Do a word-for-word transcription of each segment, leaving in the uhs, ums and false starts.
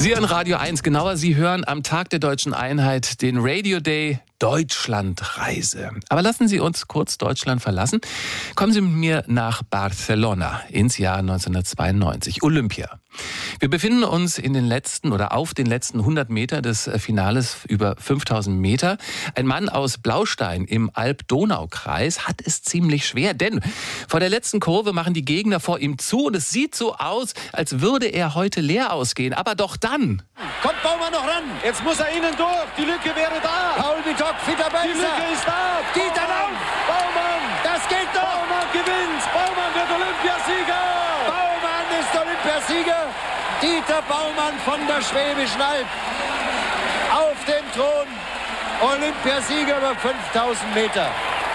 Sie hören Radio eins, genauer, Sie hören am Tag der Deutschen Einheit den Radio Day Deutschlandreise. Aber lassen Sie uns kurz Deutschland verlassen. Kommen Sie mit mir nach Barcelona ins Jahr neunzehnhundertzweiundneunzig, Olympia. Wir befinden uns in den letzten oder auf den letzten hundert Meter des Finales über fünftausend Meter. Ein Mann aus Blaustein im Alb-Donau-Kreis hat es ziemlich schwer, denn vor der letzten Kurve machen die Gegner vor ihm zu und es sieht so aus, als würde er heute leer ausgehen. Aber doch dann... Kommt Baumann noch ran. Jetzt muss er innen durch. Die Lücke wäre da. Paul Bitok, fitter Beißer. Die Lücke ist da. Dieter Lauf. Baumann. Das geht doch. Baumann gewinnt. Baumann wird Olympiasieger. Baumann ist Olympiasieger. Dieter Baumann von der Schwäbischen Alb. Auf dem Thron. Olympiasieger über fünftausend Meter.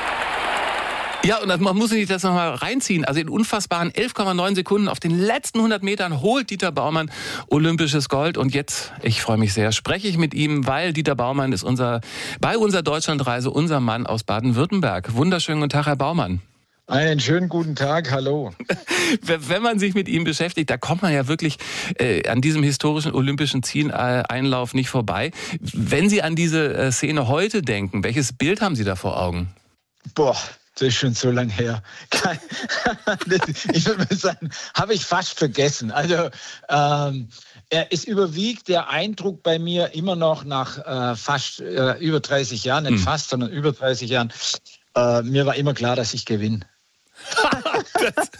Ja, und man muss sich das nochmal reinziehen. Also in unfassbaren elf Komma neun Sekunden auf den letzten hundert Metern holt Dieter Baumann olympisches Gold. Und jetzt, ich freue mich sehr, spreche ich mit ihm, weil Dieter Baumann ist unser bei unserer Deutschlandreise unser Mann aus Baden-Württemberg. Wunderschönen guten Tag, Herr Baumann. Einen schönen guten Tag, hallo. Wenn man sich mit ihm beschäftigt, da kommt man ja wirklich äh, an diesem historischen olympischen Zieleinlauf nicht vorbei. Wenn Sie an diese äh, Szene heute denken, welches Bild haben Sie da vor Augen? Boah. Das ist schon so lange her. Ich würde mal sagen, habe ich fast vergessen. Also ähm, es überwiegt der Eindruck bei mir immer noch nach äh, fast äh, über dreißig Jahren, nicht hm. fast, sondern über dreißig Jahren. Äh, mir war immer klar, dass ich gewinne. das,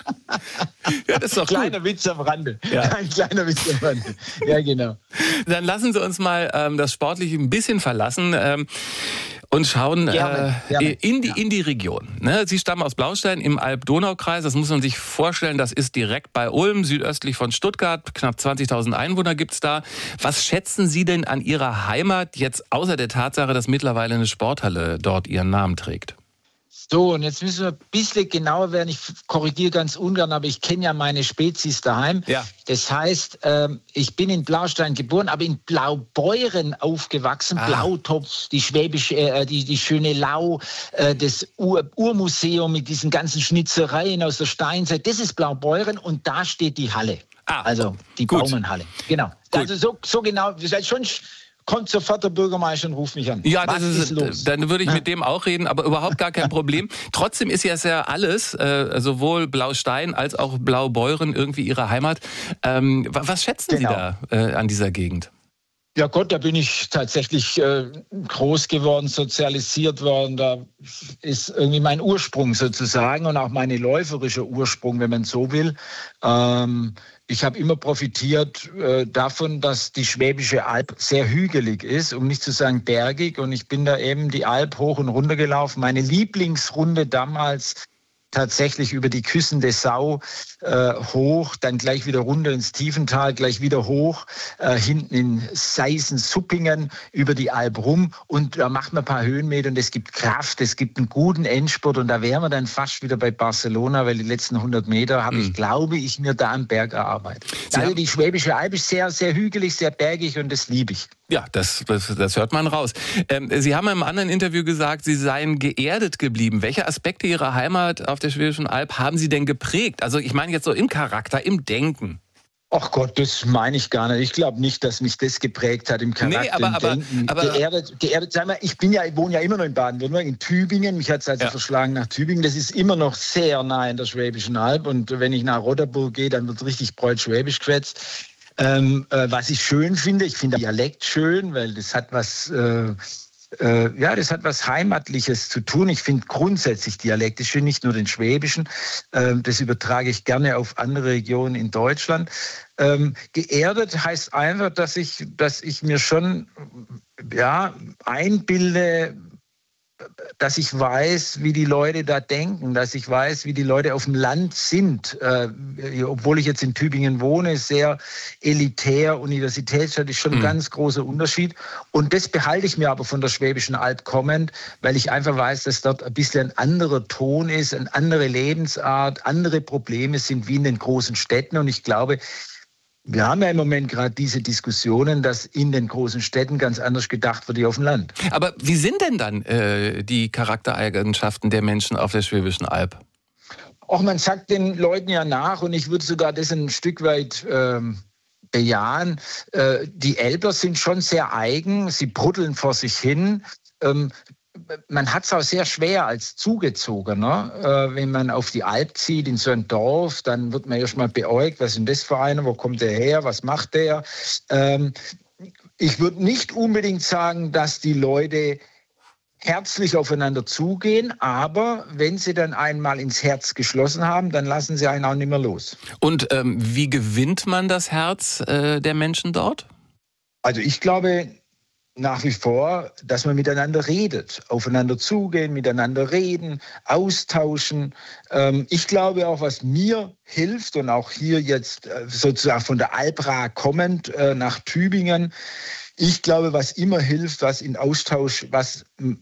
ja, das ist doch kleiner gut. Witz am Rande. Ja. Ein kleiner Witz am Rande. Ja, genau. Dann lassen Sie uns mal ähm, das Sportliche ein bisschen verlassen. Ähm, Und schauen gerne, äh, gerne. in die in die Region. Ne? Sie stammen aus Blaustein im Alb-Donau-Kreis. Das muss man sich vorstellen. Das ist direkt bei Ulm, südöstlich von Stuttgart. Knapp zwanzigtausend Einwohner gibt's da. Was schätzen Sie denn an Ihrer Heimat jetzt außer der Tatsache, dass mittlerweile eine Sporthalle dort Ihren Namen trägt? So, und jetzt müssen wir ein bisschen genauer werden. Ich korrigiere ganz ungern, aber ich kenne ja meine Spezies daheim. Ja. Das heißt, ähm, ich bin in Blaustein geboren, aber in Blaubeuren aufgewachsen. Ah. Blautopf, die schwäbische, äh, die, die schöne Lau, äh, das Ur Urmuseum mit diesen ganzen Schnitzereien aus der Steinzeit. Das ist Blaubeuren und da steht die Halle. Ah, also die gut. Baumannhalle. Genau. Gut. Also so, so genau, das ist schon... Kommt sofort der Bürgermeister und ruft mich an. Ja, das Was ist, ist los? Dann würde ich mit dem auch reden, aber überhaupt gar kein Problem. Trotzdem ist ja sehr alles, äh, sowohl Blaustein als auch Blaubeuren irgendwie Ihre Heimat. Ähm, was schätzen genau. Sie da äh, an dieser Gegend? Ja Gott, da bin ich tatsächlich äh, groß geworden, sozialisiert worden. Da ist irgendwie mein Ursprung sozusagen und auch mein läuferischer Ursprung, wenn man so will. Ähm, ich habe immer profitiert äh, davon, dass die Schwäbische Alb sehr hügelig ist, um nicht zu sagen bergig. Und ich bin da eben die Alb hoch und runter gelaufen. Meine Lieblingsrunde damals tatsächlich über die Küssende Sau äh, hoch, dann gleich wieder runter ins Tiefental, gleich wieder hoch, äh, hinten in Seisen-Suppingen über die Alb rum und da macht man ein paar Höhenmeter und es gibt Kraft, es gibt einen guten Endspurt und da wären wir dann fast wieder bei Barcelona, weil die letzten hundert Meter habe mhm. ich, glaube ich, mir da am Berg erarbeitet. Sie also die Schwäbische Alb ist sehr, sehr hügelig, sehr bergig und das liebe ich. Ja, das, das, das hört man raus. Ähm, Sie haben in einem anderen Interview gesagt, Sie seien geerdet geblieben. Welche Aspekte Ihrer Heimat auf der Schwäbischen Alb haben Sie denn geprägt? Also ich meine jetzt so im Charakter, im Denken. Ach Gott, das meine ich gar nicht. Ich glaube nicht, dass mich das geprägt hat im Charakter, nee, aber, im aber, Denken. Aber, geerdet, geerdet, sag mal, ich bin ja, ich wohne ja immer noch in Baden-Württemberg, in Tübingen. Mich hat es also ja. verschlagen nach Tübingen. Das ist immer noch sehr nah in der Schwäbischen Alb. Und wenn ich nach Roderburg gehe, dann wird richtig breut-schwäbisch geschwätzt. Ähm, äh, was ich schön finde, ich finde Dialekt schön, weil das hat was, äh, äh, ja, das hat was Heimatliches zu tun. Ich finde grundsätzlich Dialekt ist schön, nicht nur den Schwäbischen. Ähm, das übertrage ich gerne auf andere Regionen in Deutschland. Ähm, geerdet heißt einfach, dass ich, dass ich mir schon, ja, einbilde, dass ich weiß, wie die Leute da denken, dass ich weiß, wie die Leute auf dem Land sind. Äh, obwohl ich jetzt in Tübingen wohne, sehr elitär, Universitätsstadt, ist schon ein mhm. ganz großer Unterschied. Und das behalte ich mir aber von der Schwäbischen Alb kommend, weil ich einfach weiß, dass dort ein bisschen ein anderer Ton ist, eine andere Lebensart, andere Probleme sind wie in den großen Städten. Und ich glaube, wir haben ja im Moment gerade diese Diskussionen, dass in den großen Städten ganz anders gedacht wird wie auf dem Land. Aber wie sind denn dann äh, die Charaktereigenschaften der Menschen auf der Schwäbischen Alb? Auch man sagt den Leuten ja nach und ich würde sogar das ein Stück weit ähm, bejahen. Äh, die Elber sind schon sehr eigen, sie bruddeln vor sich hin. Ähm, Man hat es auch sehr schwer als Zugezogener, äh, wenn man auf die Alp zieht, in so ein Dorf, dann wird man erstmal beäugt, was ist denn das für einer, wo kommt der her, was macht der? Ähm, ich würde nicht unbedingt sagen, dass die Leute herzlich aufeinander zugehen, aber wenn sie dann einmal ins Herz geschlossen haben, dann lassen sie einen auch nicht mehr los. Und ähm, wie gewinnt man das Herz äh, der Menschen dort? Also ich glaube nach wie vor, dass man miteinander redet, aufeinander zugehen, miteinander reden, austauschen. Ähm, ich glaube auch, was mir hilft und auch hier jetzt äh, sozusagen von der Albra kommend äh, nach Tübingen, ich glaube, was immer hilft, was in Austausch, was,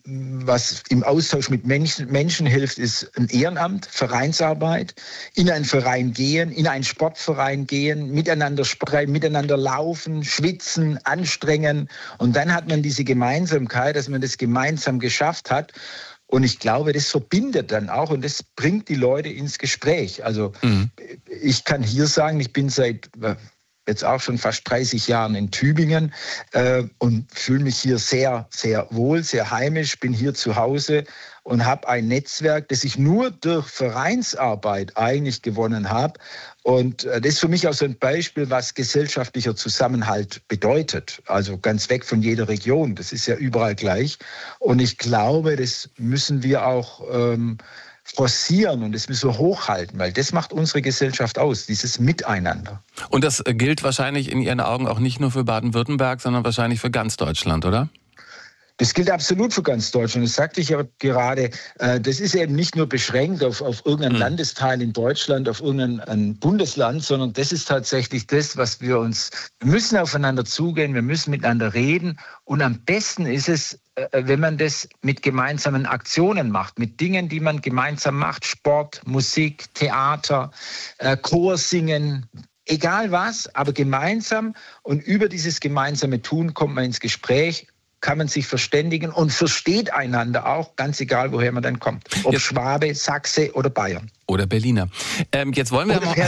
was im Austausch mit Menschen, Menschen hilft, ist ein Ehrenamt, Vereinsarbeit, in einen Verein gehen, in einen Sportverein gehen, miteinander sprechen, miteinander laufen, schwitzen, anstrengen. Und dann hat man diese Gemeinsamkeit, dass man das gemeinsam geschafft hat. Und ich glaube, das verbindet dann auch und das bringt die Leute ins Gespräch. Also mhm. ich kann hier sagen, ich bin seit jetzt auch schon fast dreißig Jahren in Tübingen äh, und fühle mich hier sehr, sehr wohl, sehr heimisch, bin hier zu Hause und habe ein Netzwerk, das ich nur durch Vereinsarbeit eigentlich gewonnen habe. Und äh, das ist für mich auch so ein Beispiel, was gesellschaftlicher Zusammenhalt bedeutet. Also ganz weg von jeder Region, das ist ja überall gleich. Und ich glaube, das müssen wir auch ähm, forcieren und das müssen wir hochhalten, weil das macht unsere Gesellschaft aus, dieses Miteinander. Und das gilt wahrscheinlich in Ihren Augen auch nicht nur für Baden-Württemberg, sondern wahrscheinlich für ganz Deutschland, oder? Das gilt absolut für ganz Deutschland. Das sagte ich ja gerade. Das ist eben nicht nur beschränkt auf, auf irgendein mhm. Landesteil in Deutschland, auf irgendein Bundesland, sondern das ist tatsächlich das, was wir uns, wir müssen aufeinander zugehen, wir müssen miteinander reden. Und am besten ist es, wenn man das mit gemeinsamen Aktionen macht, mit Dingen, die man gemeinsam macht. Sport, Musik, Theater, Chor singen, egal was, aber gemeinsam. Und über dieses gemeinsame Tun kommt man ins Gespräch, kann man sich verständigen und versteht einander auch, ganz egal, woher man dann kommt. Ob jetzt Schwabe, Sachse oder Bayern. Oder Berliner. Ähm, jetzt wollen wir mal,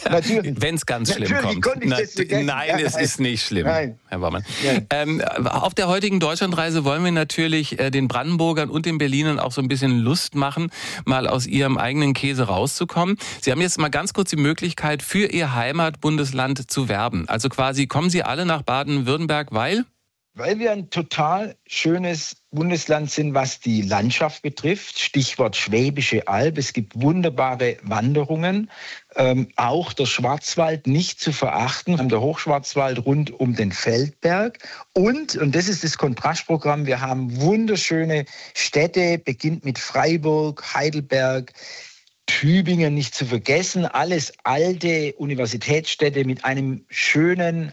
wenn es ganz schlimm Natürlich kommt. Ich das Na, nein, ja, es ist nicht schlimm, nein. Herr Baumann. Ja. Ähm, auf der heutigen Deutschlandreise wollen wir natürlich äh, den Brandenburgern und den Berlinern auch so ein bisschen Lust machen, mal aus ihrem eigenen Käse rauszukommen. Sie haben jetzt mal ganz kurz die Möglichkeit, für Ihr Heimatbundesland zu werben. Also quasi kommen Sie alle nach Baden-Württemberg, weil... Weil wir ein total schönes Bundesland sind, was die Landschaft betrifft. Stichwort Schwäbische Alb. Es gibt wunderbare Wanderungen. Ähm, auch der Schwarzwald nicht zu verachten. Der Hochschwarzwald rund um den Feldberg. Und, und das ist das Kontrastprogramm, wir haben wunderschöne Städte, beginnt mit Freiburg, Heidelberg, Tübingen nicht zu vergessen. Alles alte Universitätsstädte mit einem schönen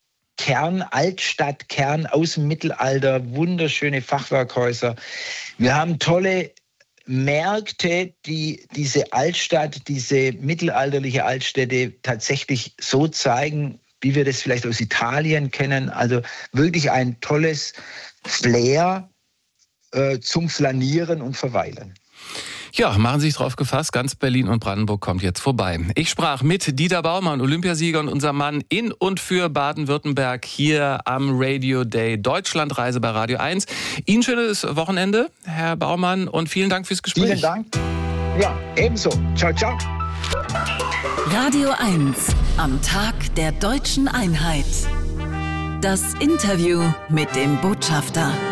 Kern, Altstadtkern aus dem Mittelalter, wunderschöne Fachwerkhäuser. Wir haben tolle Märkte, die diese Altstadt, diese mittelalterliche Altstädte tatsächlich so zeigen, wie wir das vielleicht aus Italien kennen. Also wirklich ein tolles Flair äh, zum Flanieren und Verweilen. Ja, machen Sie sich drauf gefasst, ganz Berlin und Brandenburg kommt jetzt vorbei. Ich sprach mit Dieter Baumann, Olympiasieger und unser Mann in und für Baden-Württemberg hier am Radio Day Deutschlandreise bei Radio eins. Ihnen schönes Wochenende, Herr Baumann, und vielen Dank fürs Gespräch. Vielen Dank. Ja, ebenso. Ciao, ciao. Radio eins am Tag der deutschen Einheit. Das Interview mit dem Botschafter.